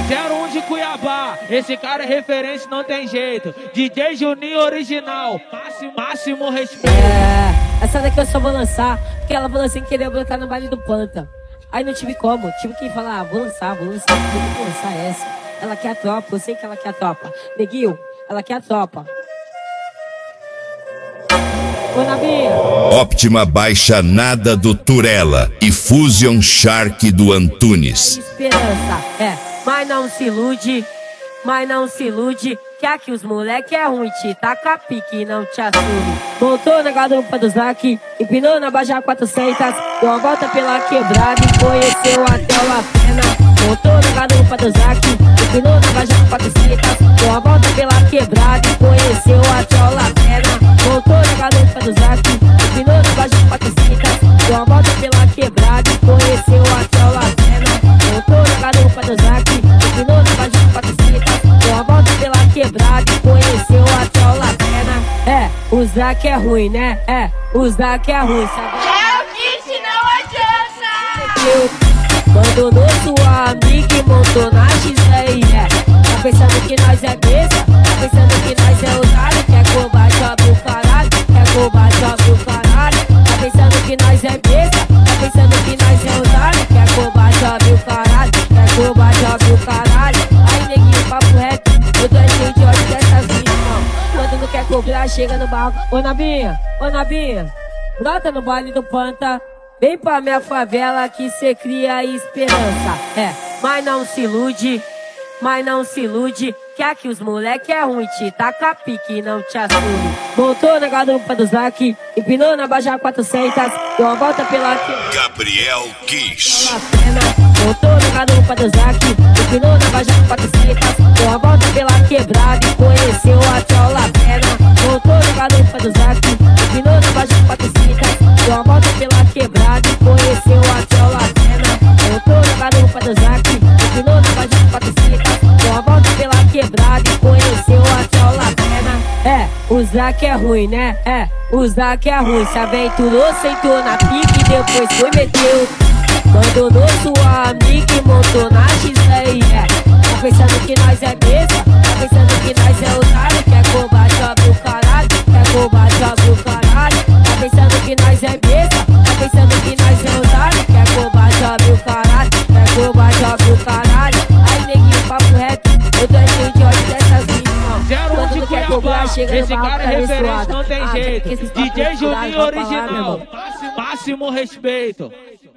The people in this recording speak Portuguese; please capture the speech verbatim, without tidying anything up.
zero um de Cuiabá, esse cara é referência, não tem jeito. D J Juninho original, máximo, máximo respeito. É, essa daqui eu só vou lançar, porque ela falou assim que queria brotar no baile do Panta. Aí não tive como, tive que falar, ah, vou lançar, vou lançar, vou lançar essa. Ela quer a tropa, eu sei que ela quer a tropa. Neguinho, ela quer a tropa. Ô, Nabinha. Óptima baixa nada do Turella e Fusion Shark do Antunes. Esperança, é, mas não se ilude, mas não se ilude. Que aqui os moleque é ruim, te taca pique, não te assume. Voltou na garupa do Zac, empinou na Baja quatrocentos, deu uma volta pela quebrada e conheceu até o La Pena. Voltou na garupa do Zac, empinou na Baja quatrocentos, deu uma volta pela quebrada e conheceu até o La Pena. Voltou na garupa do Zac, empinou na Baja quatrocentos, deu uma volta pela quebrada e conheceu até o La Pena. Voltou na garupa do Zac, empinou na Baja quatrocentos, deu uma volta pela quebrada e conheceu até o La Pena. É, o Zac é ruim, né? É, o Zac é ruim, sabe? É o que não adianta! Abandonou sua amiga e montou na X aí, é. Tá pensando que nós é besta? Tá pensando que nós é otário? Quer combate, abre o caralho? Quer combate, abre o caralho? Tá pensando que nós é besta? Tá pensando que nós é otário? Quer combate, abre o caralho? Quer combate, abre o caralho? Aí, neguinho, papo reto, eu tô cheio de ódio dessas minas, mano. Quando não quer cobrar, chega no barco. Ô, Nabinha, ô, Nabinha, brota no baile do Panta. Vem pra minha favela que cê cria esperança. É, mas não se ilude, mas não se ilude. Que aqui os moleque é ruim, te taca pique, não te assume. Voltou na garupa do Zac, empinou na Baja quatrocentos, deu uma volta pela quebrada. Gabriel Kiss. Voltou na garupa do Zac, empinou na Baja quatrocentos, deu uma volta pela quebrada e conheceu até o La Pena. Voltou na garupa do Zac, empinou na Baja quatrocentos, deu uma volta pela quebrada e conheceu até o La Pena. Voltou na garupa do Zac, empinou na Baja quatrocentos, deu uma volta pela quebrada e conheceu até o La Pena. É, o Zac é ruim, né? É, o Zac é ruim. Se aventurou, sentou na pique e depois foi meteu. Abandonou sua amiga e montou na X aí, é. Tá pensando que nós é besta? Tá pensando que nós é otário? Quer combate, abre o caralho? Quer combate, abre o caralho? Tá pensando que nós é besta? Tá pensando que nós é otário? Quer combate, abre o caralho? Quer combate, abre o caralho? Aí, neguinho, papo reto, eu tô cheio de ódio dessas minas, zero um de Cuiabá, esse cara é referência, não tem ah, jeito. D J Juninho original, máximo, máximo respeito.